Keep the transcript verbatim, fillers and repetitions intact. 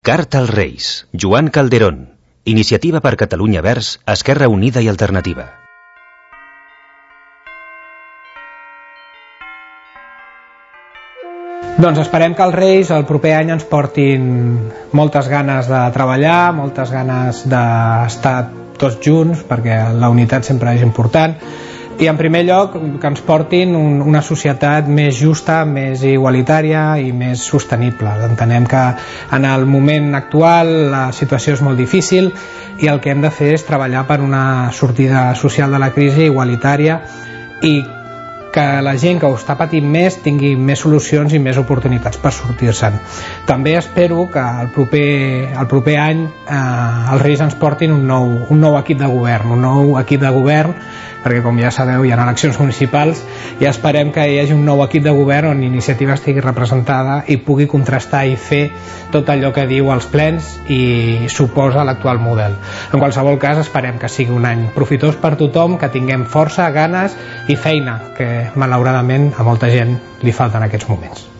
Carta als Reis, Joan Calderón. Iniciativa per Catalunya Verds, Esquerra Unida i Alternativa. Doncs esperem que els Reis el proper any ens portin moltes ganes de treballar, moltes ganes d'estar tots junts, perquè la unitat sempre és important, i en primer lloc que ens portin un, una societat més justa, més igualitària i més sostenible. Entenem que en el moment actual la situació és molt difícil i el que hem de fer és treballar per una sortida social de la crisi igualitària i que la gent que ho està patint més tingui més solucions i més oportunitats per sortir-se'n. També espero que el proper, el proper any eh, els Reis ens portin un nou, un nou equip de govern, un nou equip de govern, perquè com ja sabeu hi ha eleccions municipals i esperem que hi hagi un nou equip de govern on Iniciativa estigui representada i pugui contrastar i fer tot allò que diu als plens i suposa l'actual model. En qualsevol cas esperem que sigui un any profitós per tothom, que tinguem força, ganes i feina, que malauradament a molta gent li falta en aquests moments.